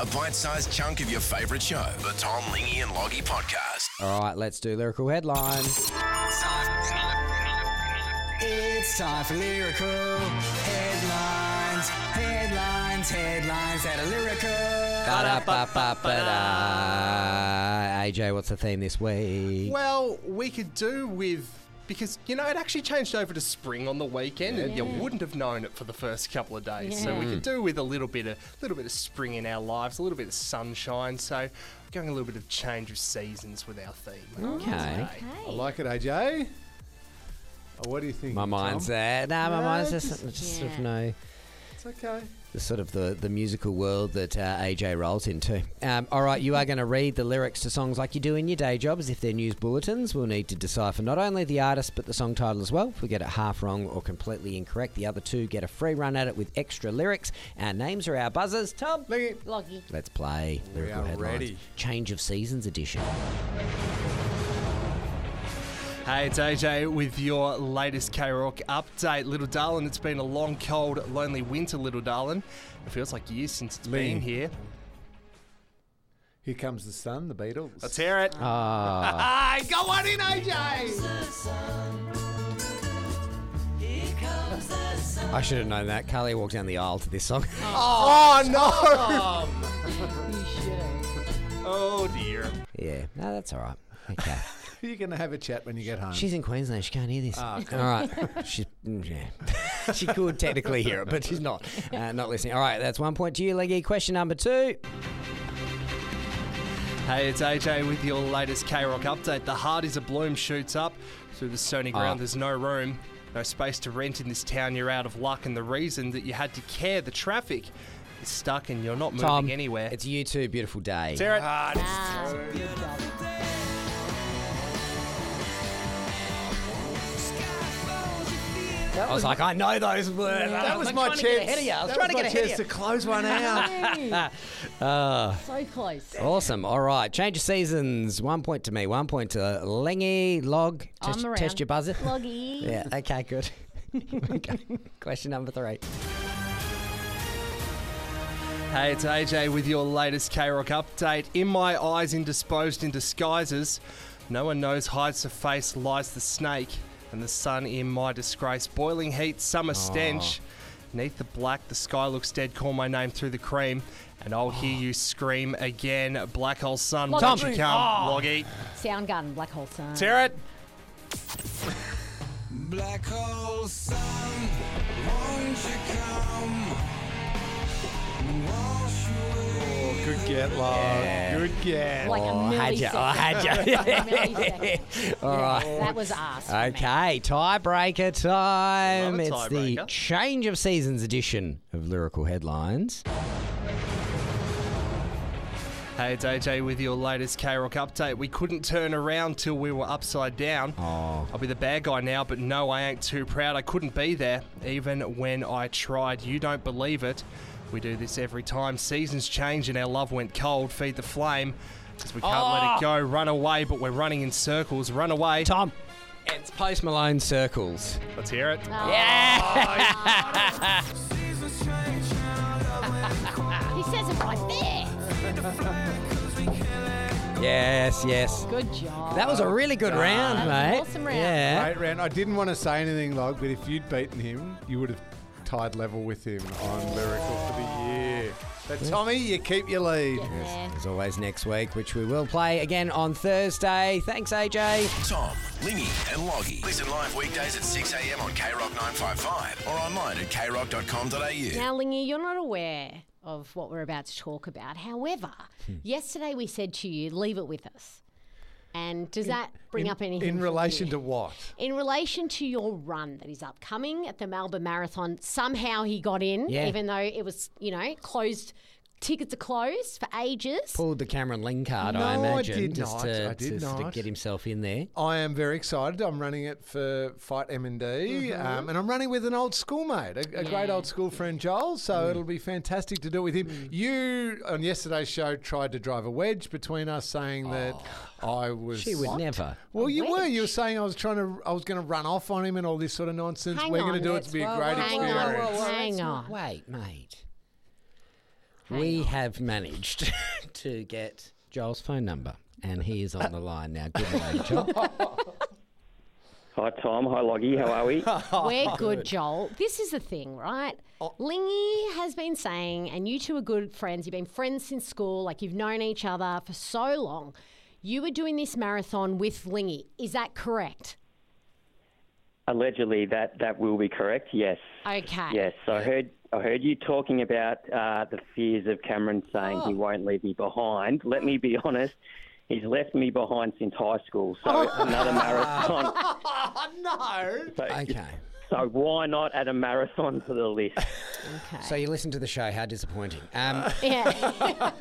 a bite-sized chunk of your favourite show. The Tom, Lingy and Loggy Podcast. All right, let's do lyrical headlines. It's time for lyrical headlines. Headlines that are lyrical. AJ, what's the theme this week? Well, we could do with... Because, it actually changed over to spring on the weekend and you wouldn't have known it for the first couple of days. So we could do with a little bit of spring in our lives, a little bit of sunshine. So going a little bit of change of seasons with our theme. Okay. I like it, AJ. Oh, what do you think? My mind's there. My mind's just sort of no. It's okay. The sort of the musical world that AJ rolls into. All right, you are going to read the lyrics to songs like you do in your day job as if they're news bulletins. We'll need to decipher not only the artist but the song title as well. If we get it half wrong or completely incorrect, the other two get a free run at it with extra lyrics. Our names are our buzzers. Tom, Loggy. let's play lyrical are headlines. ready. Change of Seasons edition. Hey, it's AJ with your latest K-Rock update. Little darling, it's been a long, cold, lonely winter, little darling. It feels like years since it's been here. Here comes the sun, the Beatles. Let's hear it. Ah. Hey, go on in, AJ! I should have known that. Carly walked down the aisle to this song. Oh, no! You should have. Oh, dear. Yeah, no, that's all right. Okay. You're going to have a chat when you get home. She's in Queensland. She can't hear this. Ah, okay. All right. She's she could technically hear it, but she's not listening. All right, that's 1 point to you, Leggy. Question number 2. Hey, it's AJ with your latest K-Rock update. The heart is a bloom shoots up. Through the stony ground, there's no room. No space to rent in this town. You're out of luck. And the reason that you had to care, the traffic is stuck and you're not moving Tom, anywhere. it's you too, Beautiful Day. Let's hear it. Good job. I was like, I know those words. That was I'm my trying chance. to get ahead of you. I was trying to get ahead of to close one out. So close. Awesome. All right. Change of seasons. 1 point to me. 1 point to Lengy. Log. I'm around. Test your buzzer. Loggy. Yeah. Okay. Good. Okay. Question number 3. Hey, it's AJ with your latest K-Rock update. In my eyes, indisposed in disguises. No one knows hides the face, lies the snake. And the sun in my disgrace. Boiling heat, summer stench. Neath the black, the sky looks dead. Call my name through the cream. And I'll hear you scream again. Black hole sun, Loggy. won't you come? Loggy. Soundgarden, Black Hole Sun. Let's hear it. Black hole sun, won't you come? Wash away. Good get, love. Good get. Like a millisecond. I had you. Millisecond. All right. That was us. Okay, tiebreaker time. Love a It's the tiebreaker. change of seasons edition of Lyrical Headlines. Hey, it's AJ with your latest K-Rock update. We couldn't turn around till we were upside down. Oh. I'll be the bad guy now, but no, I ain't too proud. I couldn't be there, even when I tried. You don't believe it. We do this every time. Seasons change and our love went cold. Feed the flame, because we can't let it go. Run away, but we're running in circles. Run away. Tom, it's Post Malone Circles. Let's hear it. He says it right there. Yes, yes. Good job. That was a really good round, That was mate. an awesome round. Yeah. Great round. I didn't want to say anything, Log, but if you'd beaten him, you would have tied level with him on Lyrical for the year. But Tommy, you keep your lead. Yeah. As always, next week, which we will play again on Thursday. Thanks, AJ. Tom, Lingy and Loggy. Listen live weekdays at 6 a.m. on KROC 955 or online at krock.com.au. Now, Lingy, you're not aware of what we're about to talk about. However, yesterday we said to you, leave it with us. And does that bring up anything? In for relation you? to what? In relation to your run that is upcoming at the Melbourne Marathon, somehow he got in, Yeah. even though it was, closed. Tickets are closed for ages. Pulled the Cameron Ling card, I No, I imagine, did just not. to, I did to not. get himself in there. I am very excited. I'm running it for Fight M&D, and I'm running with an old schoolmate, a great old school friend, Joel, so it'll be fantastic to do it with him. You, on yesterday's show, tried to drive a wedge between us, saying that I was... She would never. Well, you were. You were wedge? saying I was going to run off on him and all this sort of nonsense. Hang We're going on, to do it to be a great Hang experience. on, hang on. Wait, mate. We have managed to get Joel's phone number, and he is on the line now. Good morning, Joel. Hi, Tom. Hi, Loggy. How are we? We're good, Joel. This is the thing, right? Lingy has been saying, and you two are good friends. You've been friends since school, like you've known each other for so long. You were doing this marathon with Lingy. Is that correct? Allegedly, that will be correct. Yes. Okay. Yes. So I heard you talking about the fears of Cameron saying he won't leave me behind. Let me be honest. He's left me behind since high school. So another marathon. No. Okay. So why not add a marathon to the list? Okay. So you listened to the show. How disappointing. Yeah.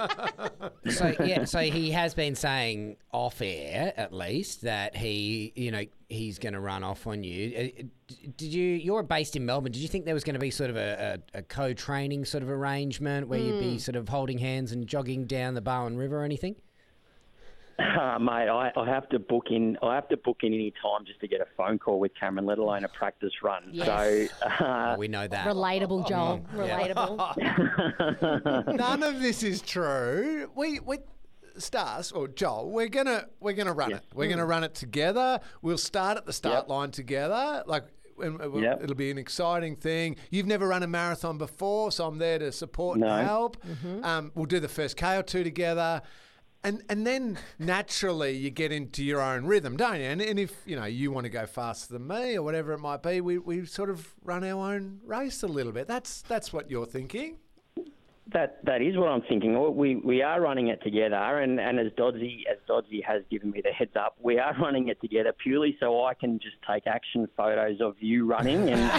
So he has been saying off air, at least, that he's going to run off on you. You're based in Melbourne. Did you think there was going to be sort of a co-training sort of arrangement where you'd be sort of holding hands and jogging down the Barwon River or anything? Mate, I have to book in. I have to book in any time just to get a phone call with Cameron, let alone a practice run. Yes. So We know that. Relatable, Joel. Relatable. None of this is true. We Stars or Joel, we're gonna run it. We're gonna run it together. We'll start at the start line together. It'll be an exciting thing. You've never run a marathon before, so I'm there to support and help. We'll do the first K or two together. And then naturally you get into your own rhythm, don't you? And if you want to go faster than me or whatever it might be, we sort of run our own race a little bit. That's what you're thinking. That is what I'm thinking. We are running it together, and as Doddsy has given me the heads up, we are running it together purely so I can just take action photos of you running and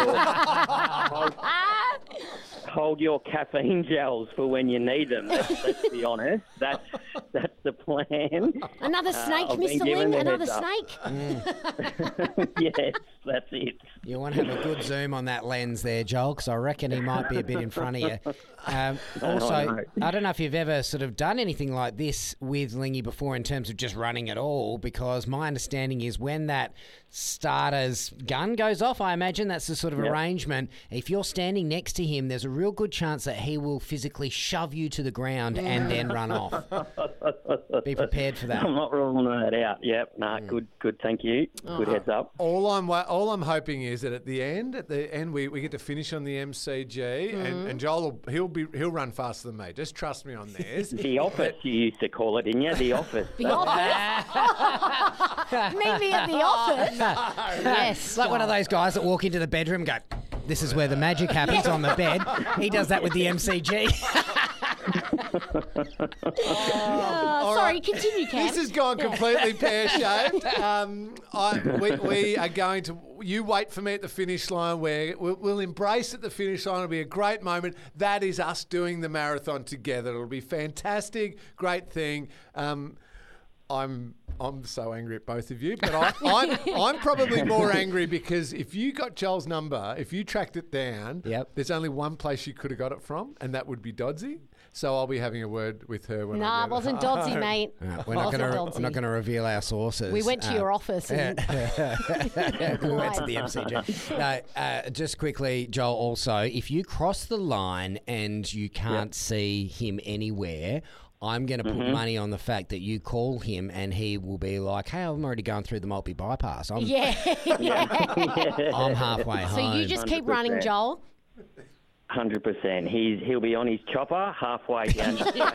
hold your caffeine gels for when you need them. Let's be honest. That's the plan. Another snake, I've been Mr. given Ling? the Another heads snake? Yes, that's it. You want to have a good zoom on that lens there, Joel, because I reckon he might be a bit in front of you. Also, no. I don't know if you've ever sort of done anything like this with Lingy before in terms of just running at all, because my understanding is when that starter's gun goes off, I imagine that's the sort of arrangement. If you're standing next to him, there's a real good chance that he will physically shove you to the ground and then run off. Be prepared for that. I'm not ruling that out. Yep. Good. Thank you. Good heads up. All I'm hoping is that at the end we get to finish on the MCG, and Joel he'll run faster than me. Just trust me on this. The office, you used to call it, didn't you? The office. The office? Meet me at the office? Yes. It's like one of those guys that walk into the bedroom and go, this is where the magic happens on the bed. He does that with the MCG. Sorry, continue, Cam. This has gone completely pear-shaped. We are going to... You wait for me at the finish line where we'll embrace at the finish line. It'll be a great moment. That is us doing the marathon together. It'll be fantastic. Great thing. I'm so angry at both of you, but I'm probably more angry because if you got Joel's number, if you tracked it down, there's only one place you could have got it from, and that would be Doddsy. So I'll be having a word with her when I Nah, get it wasn't Doddsy, mate. We're not going to reveal our sources. We went to your office and we went to the MCG. No, just quickly, Joel, also, if you cross the line and you can't see him anywhere, I'm going to put money on the fact that you call him and he will be like, hey, I'm already going through the multi-bypass. I'm halfway home. So you just keep running, Joel. 100%. He'll be on his chopper halfway down.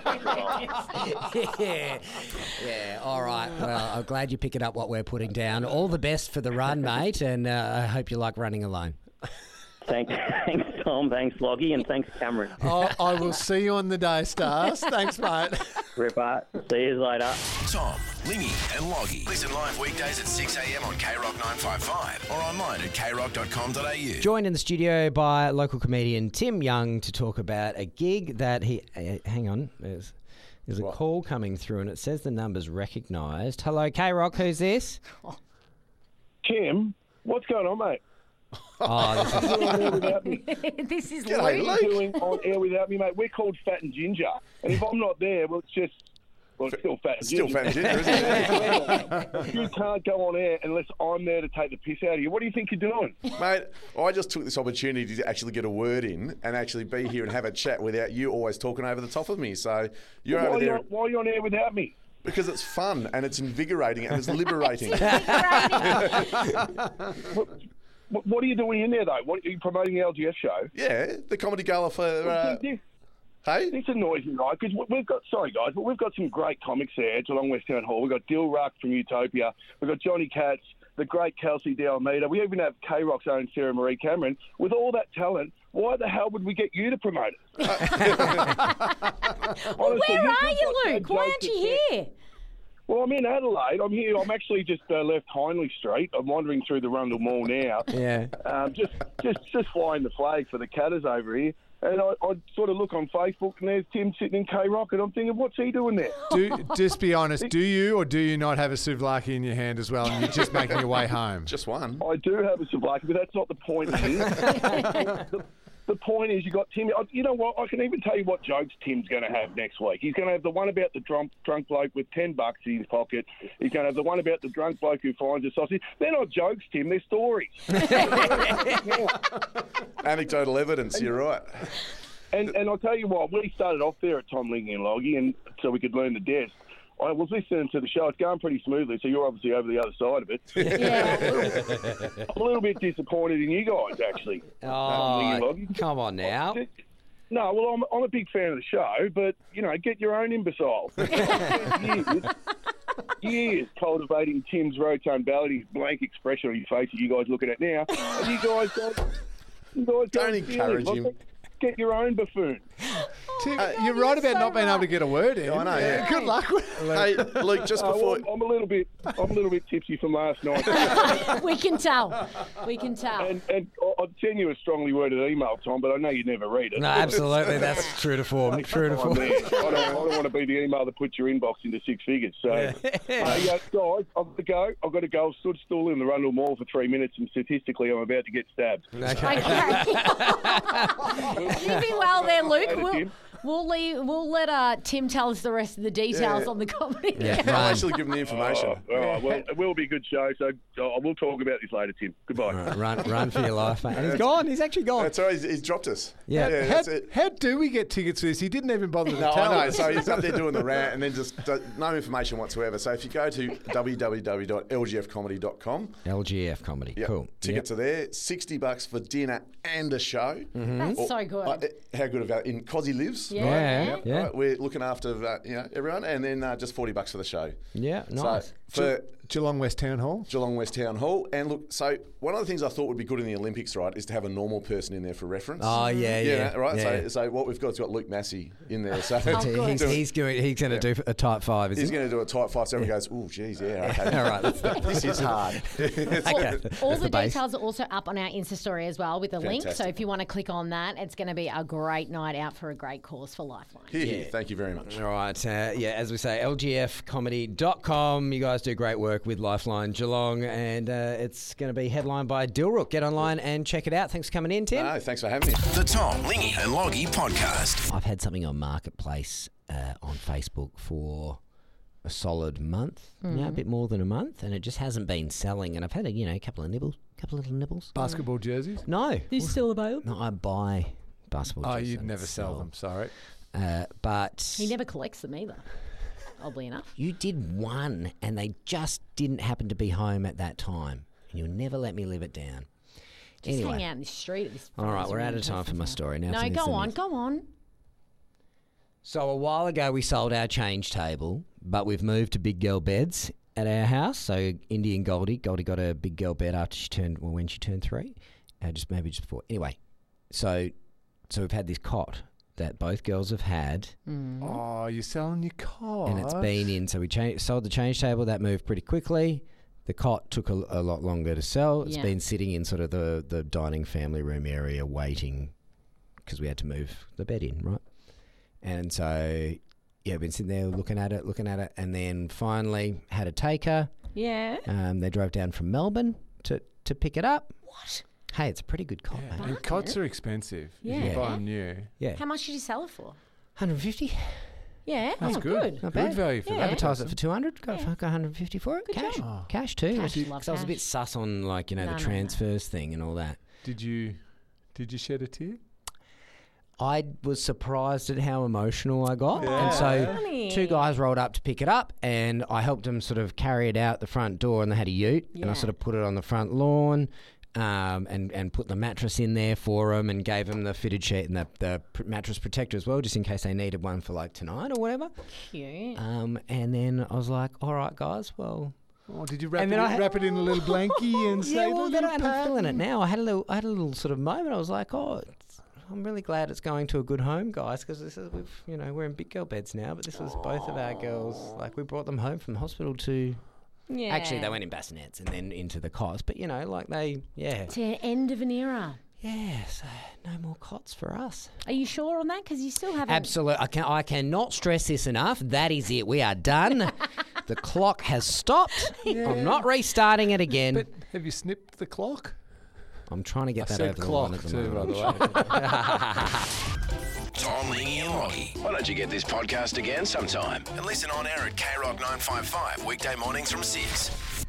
Yeah. All right. Well, I'm glad you're picking up what we're putting down. All the best for the run, mate, and I hope you like running alone. Thanks, Tom. Thanks, Loggy, and thanks, Cameron. I will see you on the day, Stars. Thanks, mate. Ripper. See you later. Tom, Lingy and Loggy. Listen live weekdays at 6 a.m. on KROC 955 or online at krock.com.au. Joined in the studio by local comedian Tim Young to talk about a gig that he... hang on. There's a call coming through and it says the number's recognised. Hello, KROC. Who's this? Tim, what's going on, mate? Oh, this is... On air without me. This is What are Luke. you doing on air without me, mate? We're called Fat and Ginger. And if I'm not there, well, it's just Well, it's still fat and Still ginger. fat and ginger, isn't it? You can't go on air unless I'm there to take the piss out of you. What do you think you're doing? Mate, I just took this opportunity to actually get a word in and actually be here and have a chat without you always talking over the top of me. So you're over there Why are you on air without me? because it's fun and it's invigorating and it's liberating. What are you doing in there, though? What, are you promoting the LGF show? Yeah, the comedy gala for... hey? This annoys me, right? Because we've got, sorry guys, but we've got some great comics there at Geelong West Town Hall. We've got Dill Ruck from Utopia. We've got Johnny Katz, the great Kelsey D'Almeida. We even have K-Rock's own Sarah Marie Cameron. With all that talent, why the hell would we get you to promote it? Honestly, Where are you, got Luke? no Why jokes aren't you to say. here? Well, I'm in Adelaide. I'm here. I'm actually just left Hindley Street. I'm wandering through the Rundle Mall now. Yeah. Just flying the flag for the Catters over here. And I sort of look on Facebook, and there's Tim sitting in K-Rock, and I'm thinking, what's he doing there? Just be honest. Do you or do you not have a souvlaki in your hand as well, and you're just making your way home? Just one. I do have a souvlaki, but that's not the point here. The point is you got Tim. You know what? I can even tell you what jokes Tim's going to have next week. He's going to have the one about the drunk bloke with $10 in his pocket. He's going to have the one about the drunk bloke who finds a sausage. They're not jokes, Tim. They're stories. Anecdotal evidence, you're right. And I'll tell you what, we started off there at Tom Lingy and Loggy, and so we could learn the desk. I was listening to the show. It's going pretty smoothly, so you're obviously over the other side of it. Yeah. I'm a little bit disappointed in you guys, actually. Lingy and Oh, Loggy. come on now. No, well, I'm a big fan of the show, but, you know, get your own imbecile. Years cultivating Tim's rotund ballad, his blank expression on your face that you guys looking at now. And you guys Don't encourage him. Get your own buffoon. Tim, you're right about not being able to get a word in. I know, yeah. Good luck. Hey, Luke, just before... I'm a little bit tipsy from last night. We can tell. We can tell. And I'd send you a strongly worded email, Tom, but I know you'd never read it. No, absolutely. That's true to form. True to I form. don't want to be the email that puts your inbox into six figures. So, guys, I've got to go. I've stood still in the Rundle Mall for 3 minutes, and statistically, I'm about to get stabbed. Okay. You be well there, Luke. Later, Tim. We'll let Tim tell us the rest of the details Yeah. on the comedy. Yeah. I'll actually give him the information. All right, well, it will be a good show, so I will talk about this later, Tim. Goodbye. Run for your life, mate. And he's gone. He's actually gone. That's all right, he's dropped us. Yeah. that's it. How do we get tickets for this? He didn't even bother to No, tell I know. us. So he's up there doing the rant and then just no information whatsoever. So if you go to www.lgfcomedy.com, LGF comedy. yep, Cool. tickets are there. $60 for dinner and a show. That's so good. How good about in Cozzy Lives? Yeah. Yeah. Right, we're looking after everyone, and then just $40 for the show. Yeah. Nice. So for Geelong West Town Hall. Geelong West Town Hall, and look, so one of the things I thought would be good in the Olympics, right, is to have a normal person in there for reference. Oh yeah. Right. Yeah. So what we've got is got Luke Massey in there. So good. He's going to do a type 5. Is He's he? going to do a type 5. So everyone goes, oh, geez, yeah, okay. All right. This is hard. Okay. All That's the base. details are also up on our Insta story as well with a link. So Fantastic. if you want to click on that, it's going to be a great night out for a great cause for Lifeline. Here, thank you very much. All right. As we say, lgfcomedy.com. You guys do great work with Lifeline Geelong, and it's going to be headlined by Dilrook. Get online and check it out. Thanks for coming in, Tim. No, thanks for having me. The Tom, Lingy and Loggy Podcast. I've had something on Marketplace on Facebook for a solid month, a bit more than a month, and it just hasn't been selling. And I've had a couple of little nibbles. Basketball jerseys. No, Is still available? no, I buy basketball. Oh, jerseys. you'd I never don't sell them. Sorry. But He never collects them either, oddly enough. you did one, and they just didn't happen to be home at that time, and you'll never let me live it down. Just Anyway. hang out in the street at this All right, this we're out really of time for my personal. story now. No, Something's go the on, news. go on. So a while ago we sold our change table, but we've moved to big girl beds at our house. So Indy and Goldie got a big girl bed after when she turned 3, just before. Anyway, so we've had this cot that both girls have had, Oh, you're selling your cot. and it's been in. So we sold the change table. That moved pretty quickly. The cot took a lot longer to sell. It's Yeah. been sitting in sort of the dining family room area waiting because we had to move the bed in, right? And so, yeah, been sitting there looking at it, and then finally had a taker. Yeah. They drove down from Melbourne to pick it up. What? Hey, it's a pretty good cot, Yeah. mate. And cots are expensive. Yeah. If you buy them new. Yeah. How much did you sell it for? 150. Yeah, That's good. Not Good bad. value for that. Advertise it for 200. Got 150 for it. Cash. job. Cash too. Cash, love Because I was a bit cash. sus on No, the transfers thing and all that. Did you shed a tear? I was surprised at how emotional I got. Yeah. And so Funny. two guys rolled up to pick it up and I helped them sort of carry it out the front door and they had a ute and I Yeah. sort of put it on the front lawn and put the mattress in there for them and gave them the fitted sheet and the mattress protector as well just in case they needed one for like tonight or whatever. Cute. And then I was like, all right, guys, well... Oh, did you wrap And it, then wrap it in a little blankie and say, Yeah, well, "Look then at I'm feeling it Pat"? now. I had a little sort of moment. I was like, I'm really glad it's going to a good home, guys, because this is we're in big girl beds now. But this was both of our girls. Like we brought them home from the hospital to. Yeah. Actually, they went in bassinets and then into the cots. But To end of an era. so no more cots for us. Are you sure on that? Because you still haven't. Absolutely, I cannot stress this enough. That is it. We are done. The clock has stopped. I'm not restarting it again. But have you snipped the clock? I'm trying to get I that said over the clock line at the too, moment. by the way. Tom, Lingy and Lockie. Why don't you get this podcast again sometime and listen on air at KROC 955 weekday mornings from 6.